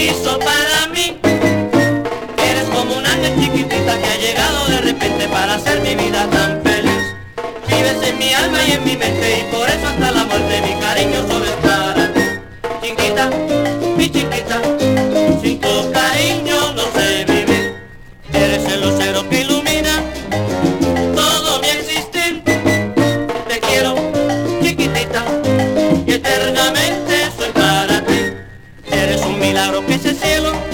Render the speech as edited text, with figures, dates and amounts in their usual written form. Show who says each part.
Speaker 1: hizo para mí. Eres como un ángel chiquitita que ha llegado de repente para hacer mi vida tan feliz. Vives en mi alma y en mi mente y por eso hasta la muerte mi cariño solo es para ti. Chiquita, mi chiquita, sin tu cariño no sé vivir. Eres el lucero que ilumina todo mi existir. Te quiero, chiquitita, y eternamente soy para ti. Eres un milagro que ese cielo